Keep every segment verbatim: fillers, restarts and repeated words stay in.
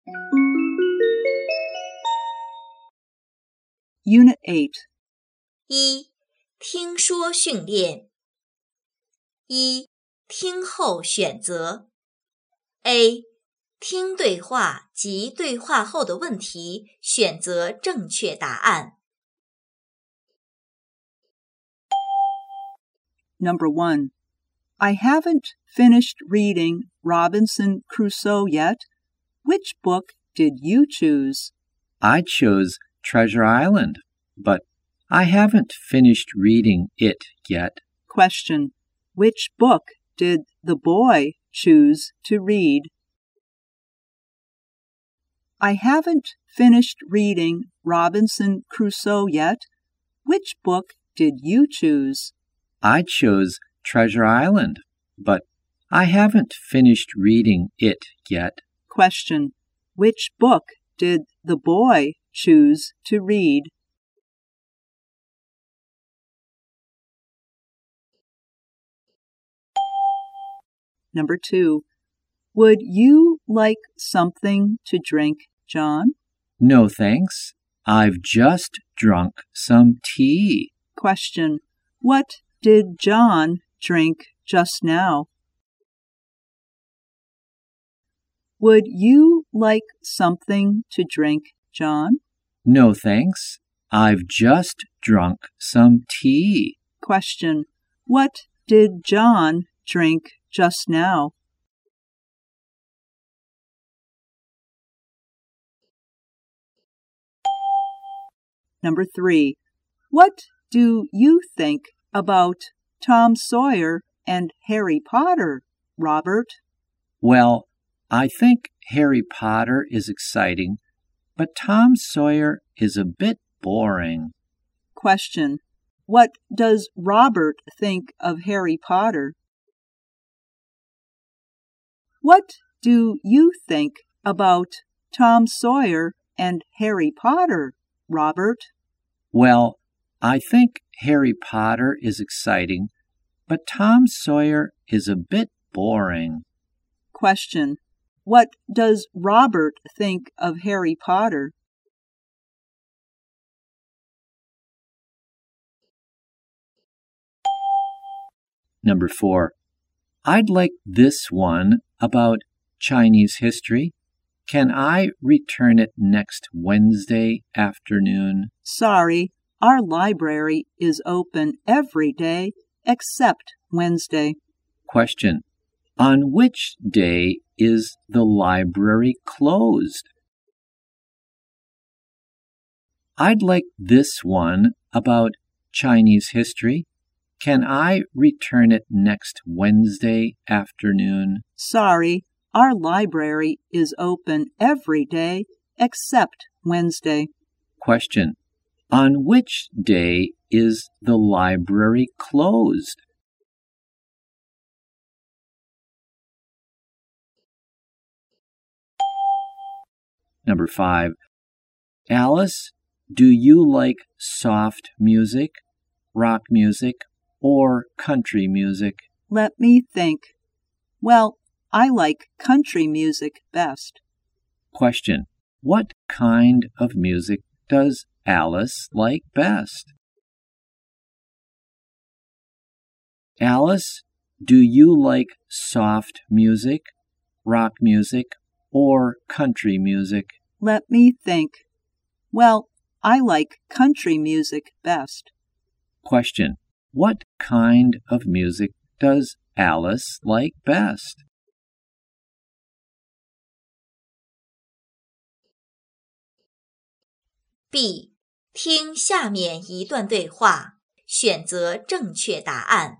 Unit eight. 一、听说训练。一、听后选择。A、听对话及对话后的问题，选择正确答案。 Number one. I haven't finished reading Robinson Crusoe yet. Which book did you choose? I chose Treasure Island, but I haven't finished reading it yet. Question. Which book did the boy choose to read? I haven't finished reading Robinson Crusoe yet. Which book did you choose? I chose Treasure Island, but I haven't finished reading it yet. Question. Which book did the boy choose to read? Number two. Would you like something to drink, John? No, thanks. I've just drunk some tea. Question. What did John drink just now? Would you like something to drink, John? No, thanks. I've just drunk some tea. Question. What did John drink just now? Number three. What do you think about Tom Sawyer and Harry Potter, Robert? Well, I think Harry Potter is exciting, but Tom Sawyer is a bit boring. Question. What does Robert think of Harry Potter? What do you think about Tom Sawyer and Harry Potter, Robert? Well, I think Harry Potter is exciting, but Tom Sawyer is a bit boring. Question. What does Robert think of Harry Potter? Number four. I'd like this one about Chinese history. Can I return it next Wednesday afternoon? Sorry, our library is open every day except Wednesday. Question. On which day is the library closed? I'd like this one about Chinese history. Can I return it next Wednesday afternoon? Sorry, our library is open every day except Wednesday. Question. On which day is the library closed? Number five. Alice, do you like soft music, rock music, or country music? Let me think. Well, I like country music best. Question. What kind of music does Alice like best? Alice, do you like soft music, rock music, or country music? Let me think. Well, I like country music best. Question. What kind of music does Alice like best? B. 听下面一段对话，选择正确答案。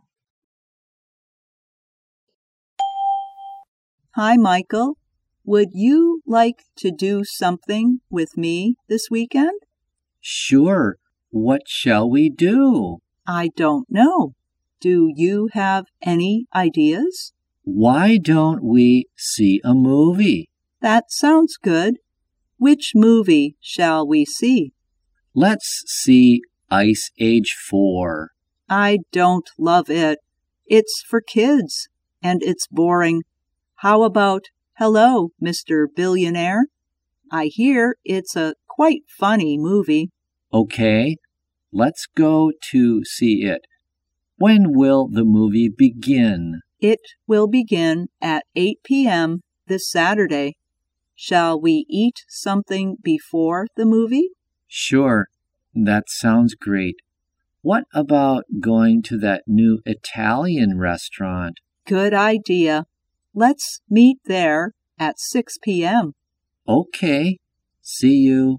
Hi, Michael. Would you like to do something with me this weekend? Sure. What shall we do? I don't know. Do you have any ideas? Why don't we see a movie? That sounds good. Which movie shall we see? Let's see Ice Age four. I don't love it. It's for kids, and it's boring. How about Hello, Mister Billionaire? I hear it's a quite funny movie. Okay, let's go to see it. When will the movie begin? It will begin at eight p.m. this Saturday. Shall we eat something before the movie? Sure, that sounds great. What about going to that new Italian restaurant? Good idea. Let's meet there at six p.m. Okay, see you.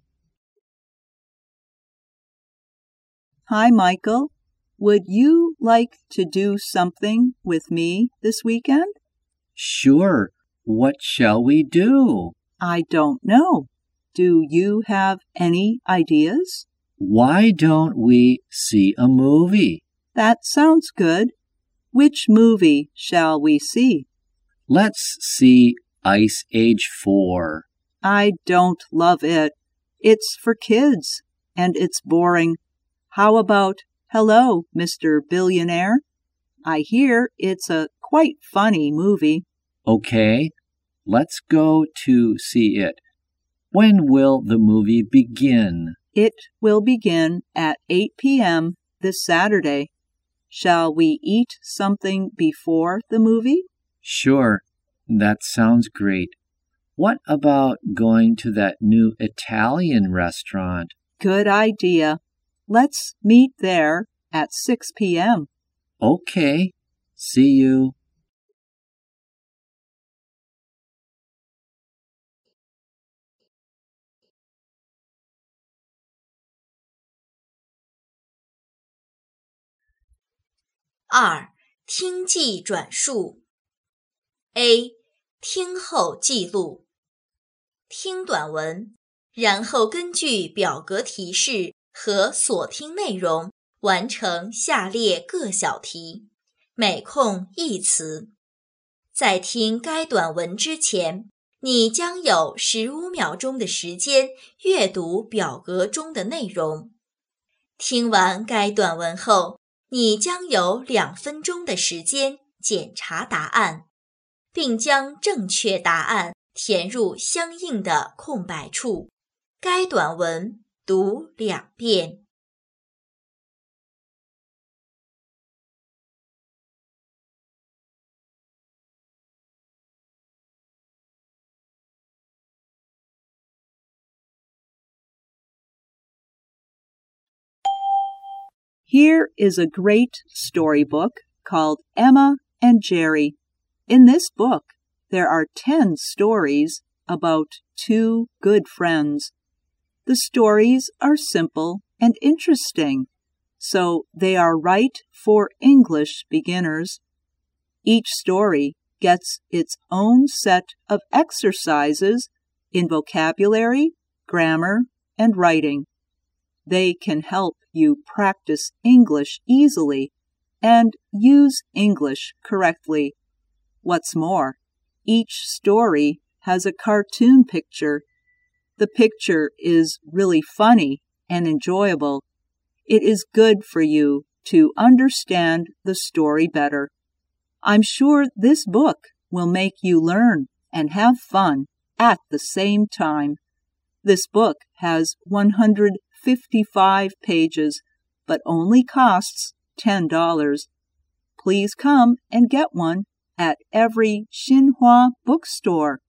Hi, Michael. Would you like to do something with me this weekend? Sure. What shall we do? I don't know. Do you have any ideas? Why don't we see a movie? That sounds good. Which movie shall we see? Let's see Ice Age four. I don't love it. It's for kids, and it's boring. How about Hello, Mister Billionaire? I hear it's a quite funny movie. Okay, let's go to see it. When will the movie begin? It will begin at eight p.m. this Saturday. Shall we eat something before the movie? Sure, that sounds great. What about going to that new Italian restaurant? Good idea. Let's meet there at six p.m. Okay, see you. 二、听记转述。A. 听后记录。听短文，然后根据表格提示和所听内容完成下列各小题，每空一词。在听该短文之前，你将有十五秒钟的时间阅读表格中的内容。听完该短文后，你将有两分钟的时间检查答案，并将正确答案填入相应的空白处。该短文读两遍。 Here is a great storybook called Emma and Jerry. In this book, there are ten stories about two good friends. The stories are simple and interesting, so they are right for English beginners. Each story gets its own set of exercises in vocabulary, grammar, and writing. They can help you practice English easily and use English correctly. What's more, each story has a cartoon picture. The picture is really funny and enjoyable. It is good for you to understand the story better. I'm sure this book will make you learn and have fun at the same time. This book has one hundred fifty-five pages, but only costs ten dollars. Please come and get one at every Xinhua bookstore.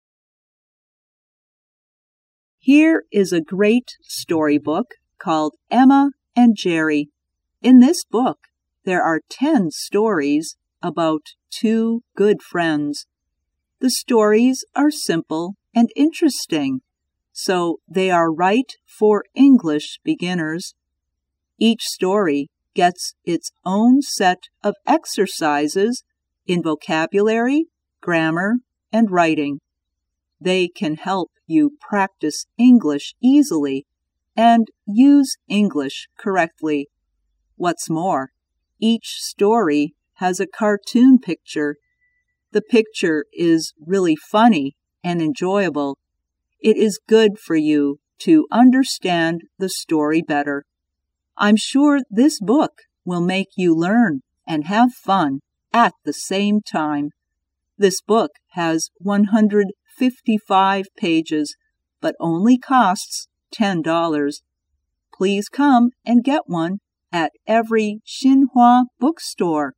Here is a great storybook called Emma and Jerry. In this book, there are ten stories about two good friends. The stories are simple and interesting, so they are right for English beginners. Each story gets its own set of exercises in vocabulary, grammar, and writing. They can help you practice English easily and use English correctly. What's more, each story has a cartoon picture. The picture is really funny and enjoyable. It is good for you to understand the story better. I'm sure this book will make you learn and have fun at the same time. This book has one hundred fifty-five pages, but only costs ten dollars. Please come and get one at every Xinhua bookstore.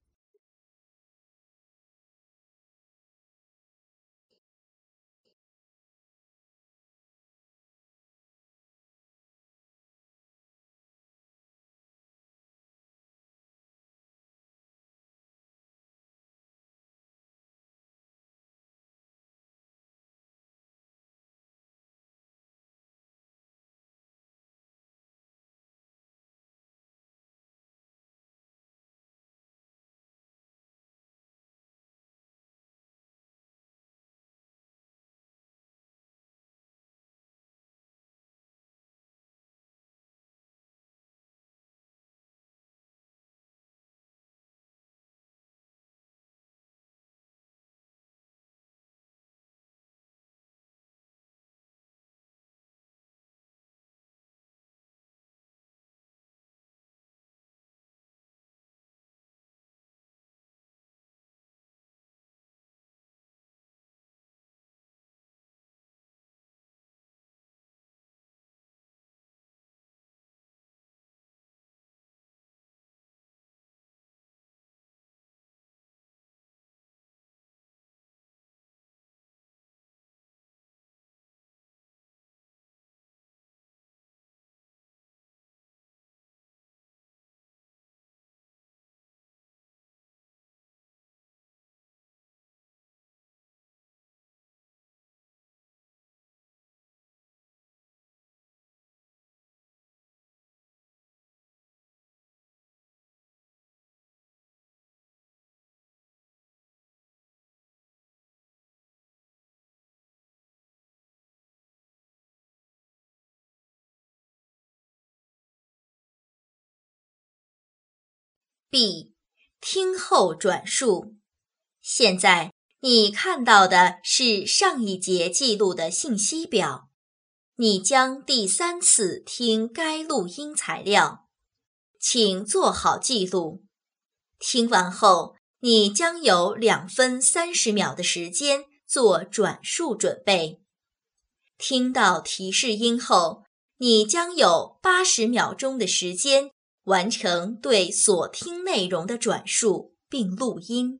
B. 听后转述。现在你看到的是上一节记录的信息表，你将第三次听该录音材料，请做好记录。听完后，你将有两分三十秒的时间做转述准备。听到提示音后，你将有八十秒钟的时间完成对所听内容的转述并录音。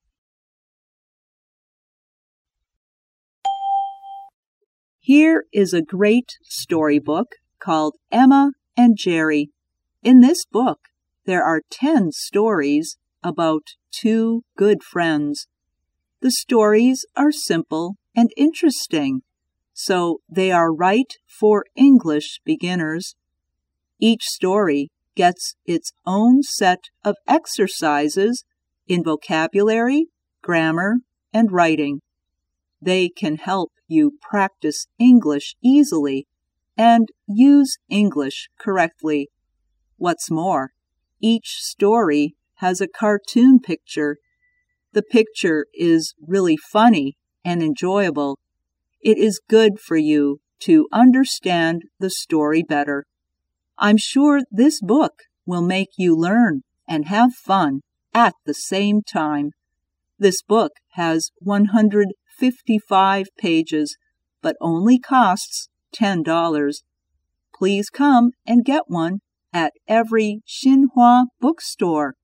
Here is a great storybook called Emma and Jerry. In this book, there are ten stories about two good friends. The stories are simple and interesting, so they are right for English beginners. Each story gets its own set of exercises in vocabulary, grammar, and writing. They can help you practice English easily and use English correctly. What's more, each story has a cartoon picture. The picture is really funny and enjoyable. It is good for you to understand the story better. I'm sure this book will make you learn and have fun at the same time. This book has one hundred fifty-five pages, but only costs ten dollars. Please come and get one at every Xinhua bookstore.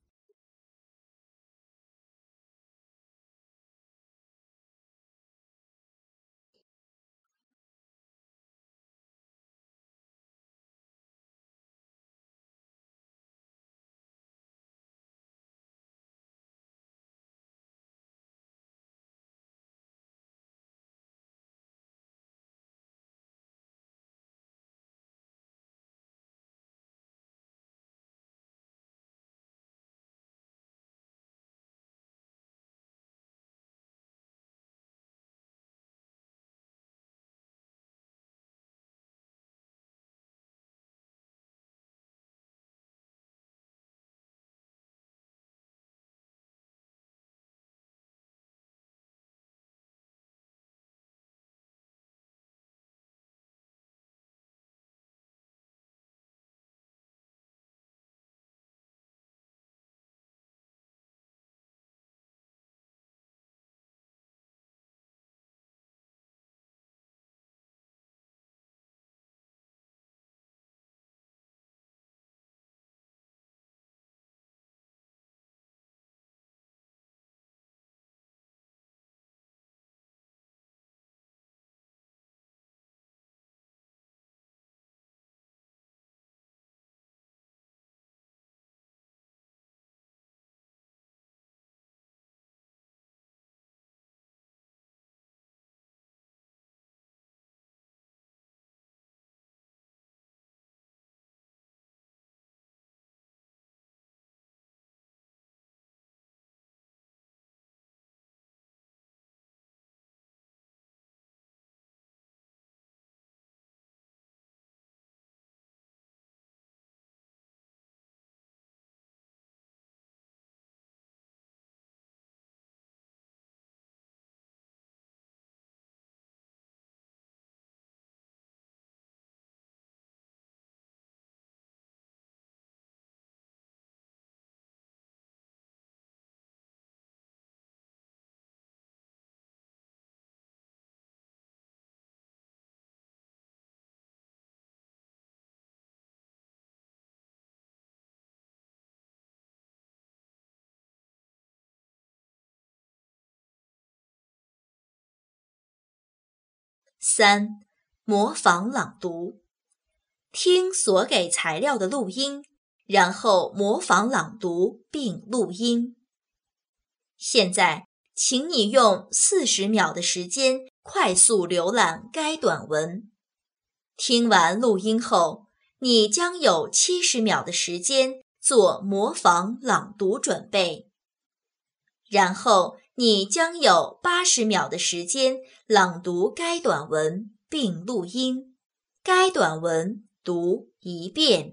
三、模仿朗读。听所给材料的录音，然后模仿朗读并录音。现在，请你用四十秒的时间快速浏览该短文。听完录音后，你将有七十秒的时间做模仿朗读准备。然后，你将有八十秒的时间朗读该短文并录音。该短文读一遍。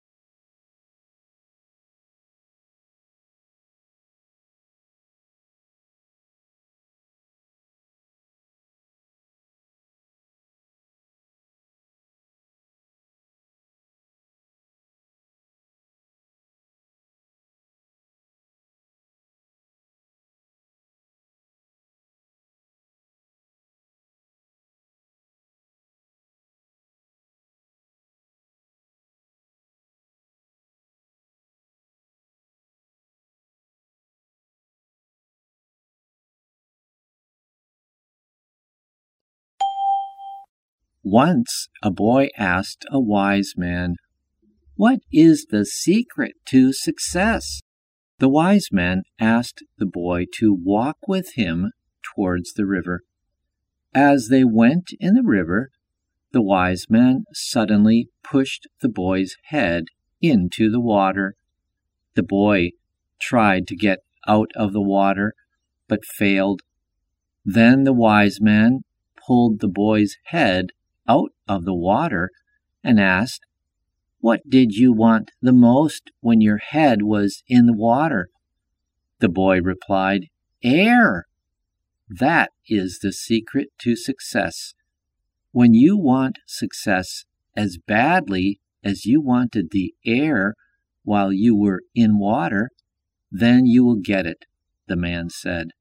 Once a boy asked a wise man, "What is the secret to success?" The wise man asked the boy to walk with him towards the river. As they went in the river, the wise man suddenly pushed the boy's head into the water. The boy tried to get out of the water, but failed. Then the wise man pulled the boy's head out of the water and asked, "What did you want the most when your head was in the water?" The boy replied, "Air." That is the secret to success. When you want success as badly as you wanted the air while you were in water, then you will get it, the man said.